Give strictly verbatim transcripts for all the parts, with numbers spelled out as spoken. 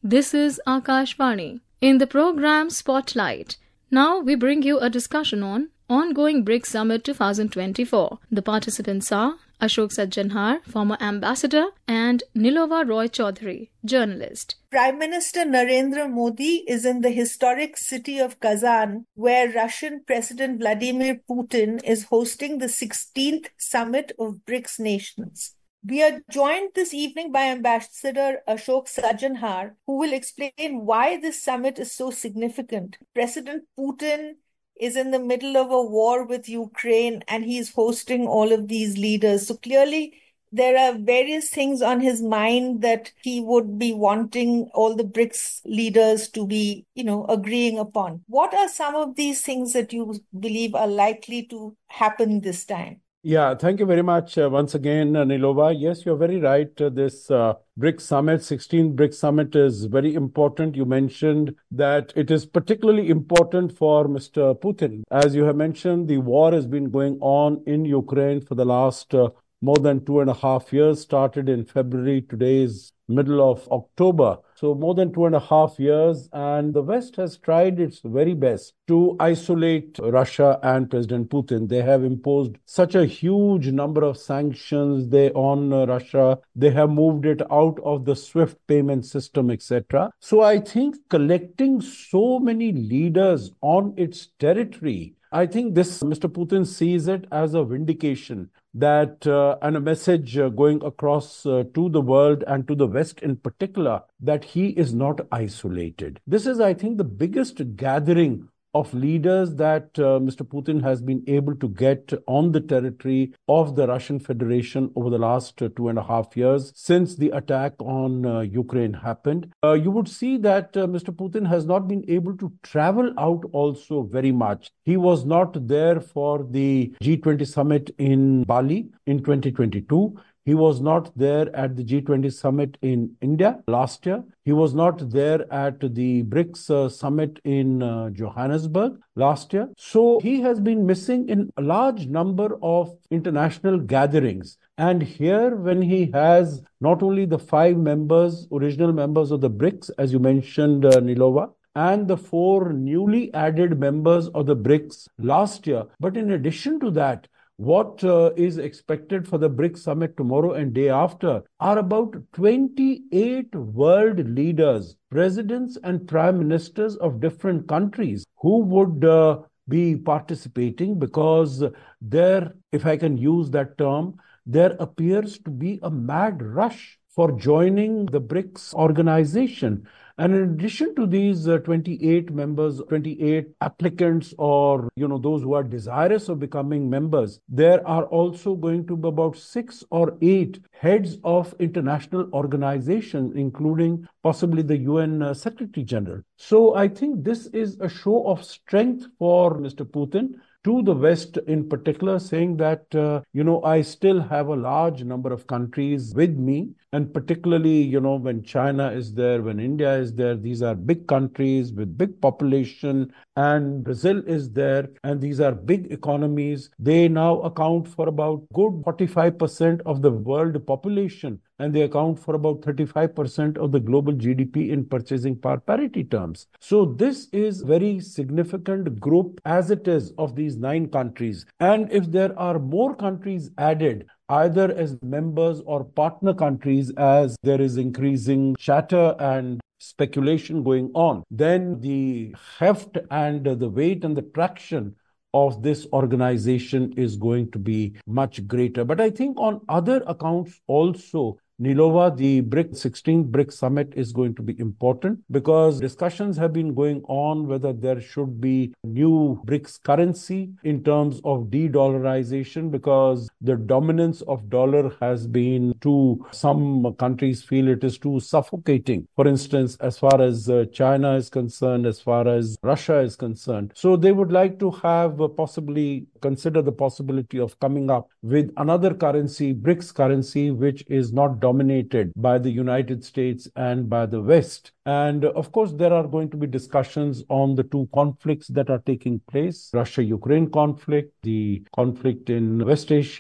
This is Akashvani. In the program Spotlight, now we bring you a discussion on ongoing BRICS Summit twenty twenty-four. The participants are Ashok Sajjanhar, former ambassador, and Nilova Roy Chaudhary, journalist. Prime Minister Narendra Modi is in the historic city of Kazan, where Russian President Vladimir Putin is hosting the sixteenth summit of BRICS nations. We are joined this evening by Ambassador Ashok Sajjanhar, who will explain why this summit is so significant. President Putin is in the middle of a war with Ukraine and he's hosting all of these leaders. So clearly, there are various things on his mind that he would be wanting all the BRICS leaders to be, you know, agreeing upon. What are some of these things that you believe are likely to happen this time? Yeah, thank you very much uh, once again, uh, Nilova. Yes, you're very right. Uh, this uh, BRICS Summit, sixteenth BRICS Summit is very important. You mentioned that it is particularly important for Mister Putin. As you have mentioned, the war has been going on in Ukraine for the last uh, more than two and a half years, started in February. Today is middle of October. So more than two and a half years, and the West has tried its very best to isolate Russia and President Putin. They have imposed such a huge number of sanctions they on uh, Russia. They have moved it out of the SWIFT payment system, et cetera. So I think collecting so many leaders on its territory, I think this Mister Putin sees it as a vindication that uh, and a message uh, going across uh, to the world and to the West in particular, that he is not isolated. This is, I think, the biggest gathering of leaders that uh, Mister Putin has been able to get on the territory of the Russian Federation over the last uh, two and a half years since the attack on uh, Ukraine happened. Uh, you would see that uh, Mister Putin has not been able to travel out also very much. He was not there for the G twenty summit in Bali in twenty twenty-two. He was not there at the G twenty summit in India last year. He was not there at the BRICS uh, summit in uh, Johannesburg last year. So he has been missing in a large number of international gatherings. And here, when he has not only the five members, original members of the BRICS, as you mentioned, uh, Nilova, and the four newly added members of the BRICS last year, but in addition to that, what uh, is expected for the BRICS summit tomorrow and day after are about twenty-eight world leaders, presidents and prime ministers of different countries who would uh, be participating, because there, if I can use that term, there appears to be a mad rush for joining the BRICS organization. And in addition to these uh, twenty-eight members, twenty-eight applicants, or, you know, those who are desirous of becoming members, there are also going to be about six or eight heads of international organizations, including possibly the U N uh, Secretary General. So I think this is a show of strength for Mister Putin to the West in particular, saying that, uh, you know, I still have a large number of countries with me. And particularly, you know, when China is there, when India is there, these are big countries with big population, and Brazil is there, and these are big economies. They now account for about good forty-five percent of the world population, and they account for about thirty-five percent of the global G D P in purchasing power parity terms. So this is very significant group as it is of these nine countries. And if there are more countries added, either as members or partner countries, as there is increasing chatter and speculation going on, then the heft and the weight and the traction of this organization is going to be much greater. But I think on other accounts also, Nilova, the BRICS sixteenth BRICS summit is going to be important, because discussions have been going on whether there should be new BRICS currency in terms of de-dollarization, because the dominance of dollar has been, to some countries feel it is too suffocating. For instance, as far as uh, China is concerned, as far as Russia is concerned. So they would like to have uh, possibly consider the possibility of coming up with another currency, BRICS currency, which is not dominated by the United States and by the West. And of course, there are going to be discussions on the two conflicts that are taking place, Russia-Ukraine conflict, the conflict in West Asia,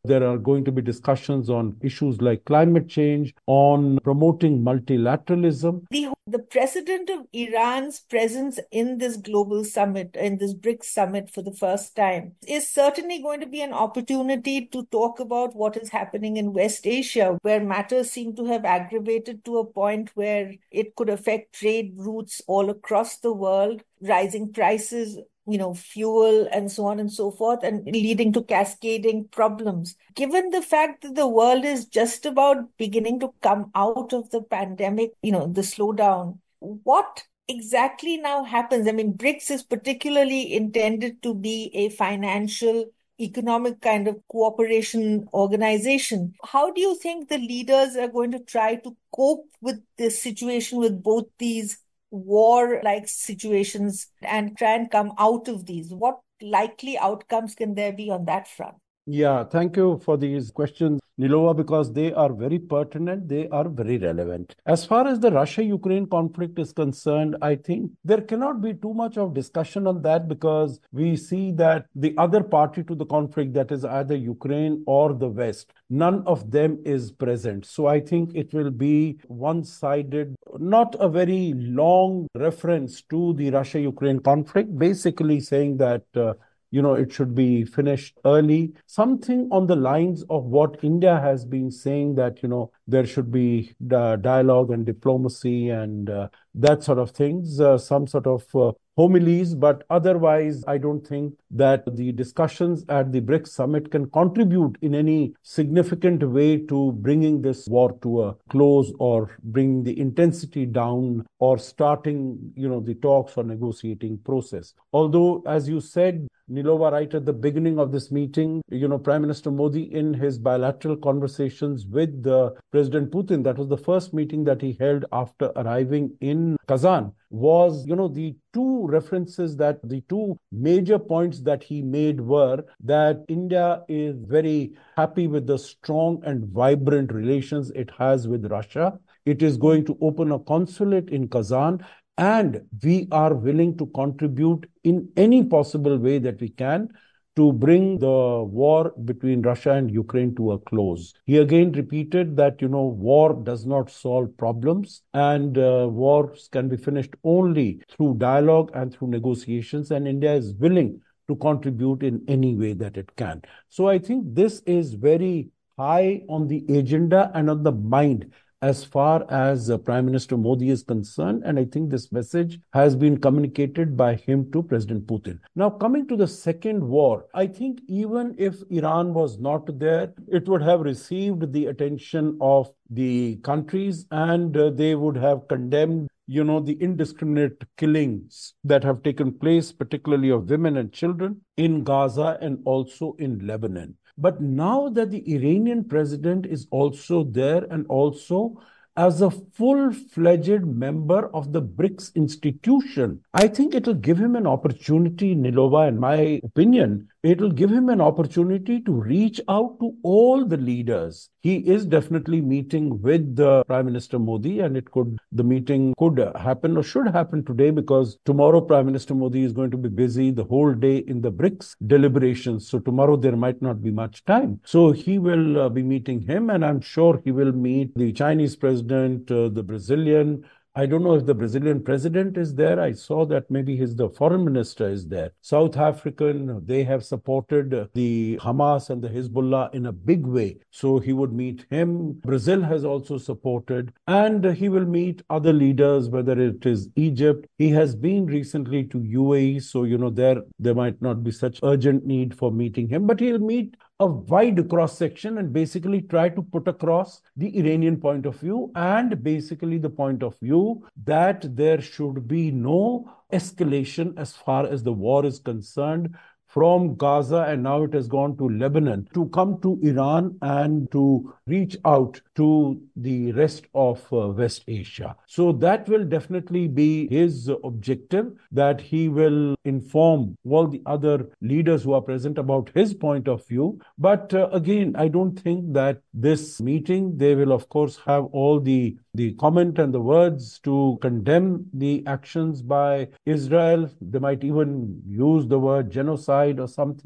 There are going to be discussions on issues like climate change, on promoting multilateralism. The, the president of Iran's presence in this global summit, in this BRICS summit for the first time, is certainly going to be an opportunity to talk about what is happening in West Asia, where matters seem to have aggravated to a point where it could affect trade routes all across the world, rising prices, you know, fuel and so on and so forth, and leading to cascading problems. Given the fact that the world is just about beginning to come out of the pandemic, you know, the slowdown, what exactly now happens? I mean, BRICS is particularly intended to be a financial, economic kind of cooperation organization. How do you think the leaders are going to try to cope with this situation, with both these war-like situations, and try and come out of these? What likely outcomes can there be on that front? Yeah, thank you for these questions, Nilofa, because they are very pertinent, they are very relevant. As far as the Russia-Ukraine conflict is concerned, I think there cannot be too much of discussion on that, because we see that the other party to the conflict, that is either Ukraine or the West, none of them is present. So I think it will be one-sided, not a very long reference to the Russia-Ukraine conflict, basically saying that uh, you know, it should be finished early. Something on the lines of what India has been saying, that, you know, there should be uh, dialogue and diplomacy and uh, that sort of things, uh, some sort of uh, homilies. But otherwise, I don't think that the discussions at the BRICS summit can contribute in any significant way to bringing this war to a close, or bring the intensity down, or starting, you know, the talks or negotiating process. Although, as you said, Nilofa, right at the beginning of this meeting, you know, Prime Minister Modi, in his bilateral conversations with uh, President Putin, that was the first meeting that he held after arriving in Kazan, was, you know, the two references, that the two major points that he made were that India is very happy with the strong and vibrant relations it has with Russia. It is going to open a consulate in Kazan, and we are willing to contribute in any possible way that we can to bring the war between Russia and Ukraine to a close. He again repeated that, you know, war does not solve problems, and uh, wars can be finished only through dialogue and through negotiations, and India is willing to contribute in any way that it can. So I think this is very high on the agenda and on the mind as far as uh, Prime Minister Modi is concerned. And I think this message has been communicated by him to President Putin. Now, coming to the second war, I think even if Iran was not there, it would have received the attention of the countries, and uh, they would have condemned, you know, the indiscriminate killings that have taken place, particularly of women and children, in Gaza and also in Lebanon. But now that the Iranian president is also there, and also as a full-fledged member of the BRICS institution, I think it will give him an opportunity, Nilofa, in my opinion, it will give him an opportunity to reach out to all the leaders. He is definitely meeting with the Prime Minister Modi, and it could, the meeting could happen or should happen today, because tomorrow Prime Minister Modi is going to be busy the whole day in the BRICS deliberations. So tomorrow there might not be much time. So he will uh, be meeting him, and I'm sure he will meet the Chinese president, uh, the Brazilian. I don't know if the Brazilian president is there. I saw that maybe his the foreign minister is there. South African, they have supported the Hamas and the Hezbollah in a big way. So he would meet him. Brazil has also supported, and he will meet other leaders, whether it is Egypt. He has been recently to U A E. So, you know, there, there might not be such urgent need for meeting him, but he'll meet a wide cross section and basically try to put across the Iranian point of view, and basically the point of view that there should be no escalation as far as the war is concerned from Gaza, and now it has gone to Lebanon, to come to Iran and to reach out to the rest of uh, West Asia. So that will definitely be his objective, that he will inform all the other leaders who are present about his point of view. But uh, again, I don't think that this meeting, they will of course have all the the comment and the words to condemn the actions by Israel. They might even use the word genocide or something.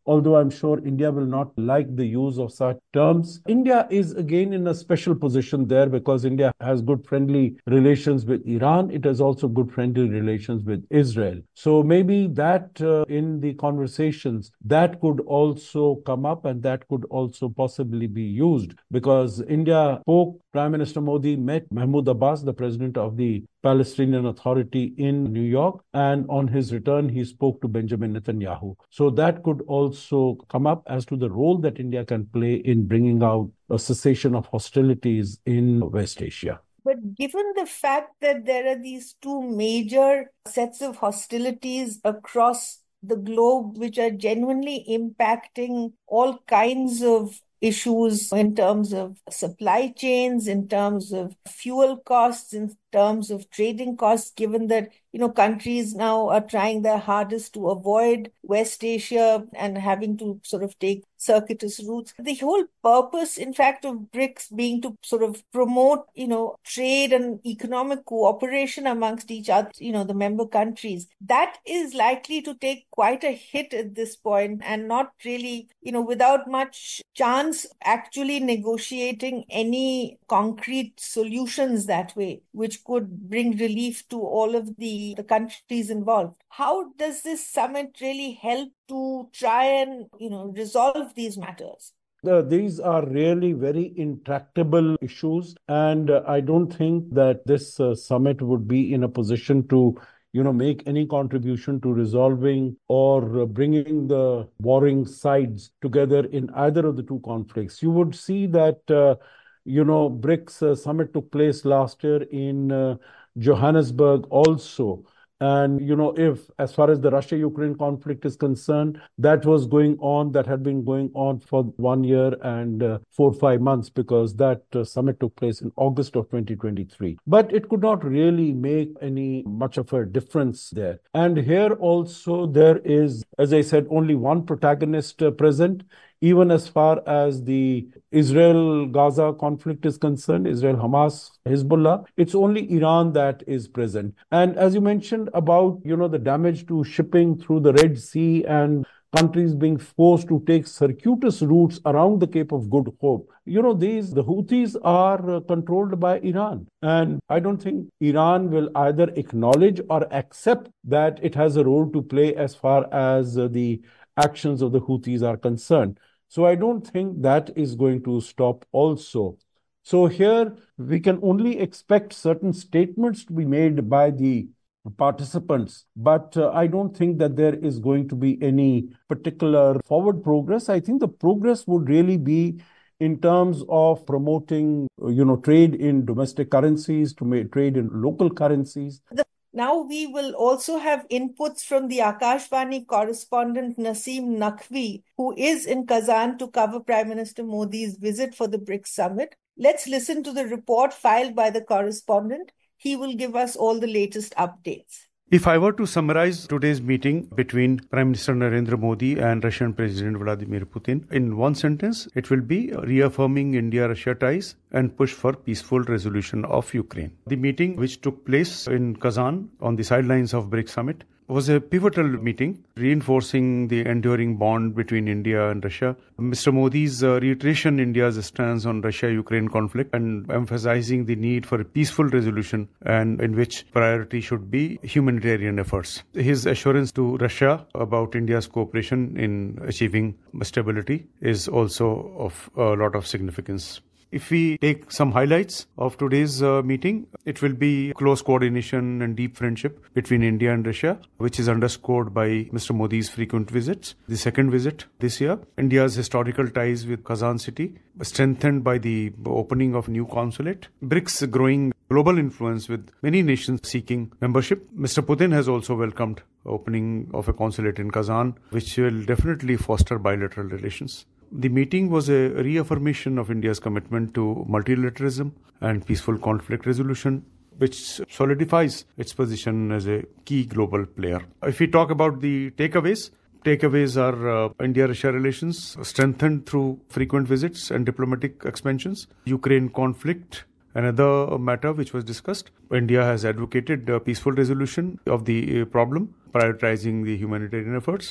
although I'm sure India will not like the use of such terms. India is again in a special position there because India has good friendly relations with Iran. It has also good friendly relations with Israel. So maybe that uh, in the conversations, that could also come up and that could also possibly be used because India spoke, Prime Minister Modi met Mahmoud Abbas, the president of the Palestinian Authority in New York, and on his return, he spoke to Benjamin Netanyahu. So that could also come up as to the role that India can play in bringing out a cessation of hostilities in West Asia. But given the fact that there are these two major sets of hostilities across the globe, which are genuinely impacting all kinds of issues in terms of supply chains, in terms of fuel costs, in terms of trading costs, given that, you know, countries now are trying their hardest to avoid West Asia and having to sort of take circuitous routes. The whole purpose, in fact, of BRICS being to sort of promote, you know, trade and economic cooperation amongst each other, you know, the member countries, that is likely to take quite a hit at this point and not really, you know, without much chance actually negotiating any concrete solutions that way, which could bring relief to all of the, the countries involved. How does this summit really help to try and, you know, resolve these matters? Uh, these are really very intractable issues, and uh, I don't think that this uh, summit would be in a position to, you know, make any contribution to resolving or uh, bringing the warring sides together in either of the two conflicts. You would see that, uh, you know, BRICS uh, summit took place last year in uh, Johannesburg also. And, you know, if as far as the Russia-Ukraine conflict is concerned, that was going on, that had been going on for one year and uh, four, five months because that uh, summit took place in August of twenty twenty-three. But it could not really make any much of a difference there. And here also there is, as I said, only one protagonist uh, present. Even as far as the Israel-Gaza conflict is concerned, Israel-Hamas, Hezbollah, it's only Iran that is present. And as you mentioned about, you know, the damage to shipping through the Red Sea and countries being forced to take circuitous routes around the Cape of Good Hope. You know, these, the Houthis are controlled by Iran. And I don't think Iran will either acknowledge or accept that it has a role to play as far as the actions of the Houthis are concerned. So I don't think that is going to stop also. So here we can only expect certain statements to be made by the participants, but uh, I don't think that there is going to be any particular forward progress. I think the progress would really be in terms of promoting, you know, trade in domestic currencies, to make trade in local currencies. The Now we will also have inputs from the Akashvani correspondent Naseem Naqvi, who is in Kazan to cover Prime Minister Modi's visit for the BRICS summit. Let's listen to the report filed by the correspondent. He will give us all the latest updates. If I were to summarize today's meeting between Prime Minister Narendra Modi and Russian President Vladimir Putin in one sentence, it will be reaffirming India-Russia ties and push for peaceful resolution of Ukraine. The meeting, which took place in Kazan on the sidelines of BRICS summit, was a pivotal meeting, reinforcing the enduring bond between India and Russia. Mister Modi's uh, reiteration India's stance on Russia-Ukraine conflict and emphasizing the need for a peaceful resolution and in which priority should be humanitarian efforts. His assurance to Russia about India's cooperation in achieving stability is also of a lot of significance. If we take some highlights of today's uh, meeting, it will be close coordination and deep friendship between India and Russia, which is underscored by Mister Modi's frequent visits. The second visit this year, India's historical ties with Kazan city, strengthened by the opening of new consulate. BRICS growing global influence with many nations seeking membership. Mister Putin has also welcomed opening of a consulate in Kazan, which will definitely foster bilateral relations. The meeting was a reaffirmation of India's commitment to multilateralism and peaceful conflict resolution, which solidifies its position as a key global player. If we talk about the takeaways, takeaways are uh, India-Russia relations strengthened through frequent visits and diplomatic expansions. Ukraine conflict, another matter which was discussed. India has advocated a peaceful resolution of the uh, problem, prioritizing the humanitarian efforts.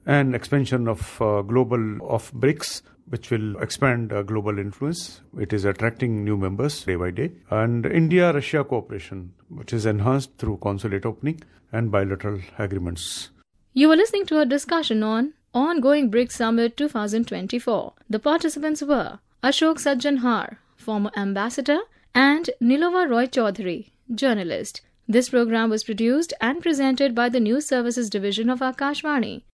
and expansion of uh, global of BRICS, which will expand uh, global influence. It is attracting new members day by day. And India-Russia cooperation, which is enhanced through consulate opening and bilateral agreements. You were listening to a discussion on Ongoing BRICS Summit twenty twenty-four. The participants were Ashok Sajjanhar, former ambassador, and Nilova Roy Chaudhary, journalist. This program was produced and presented by the News Services Division of Akashvani.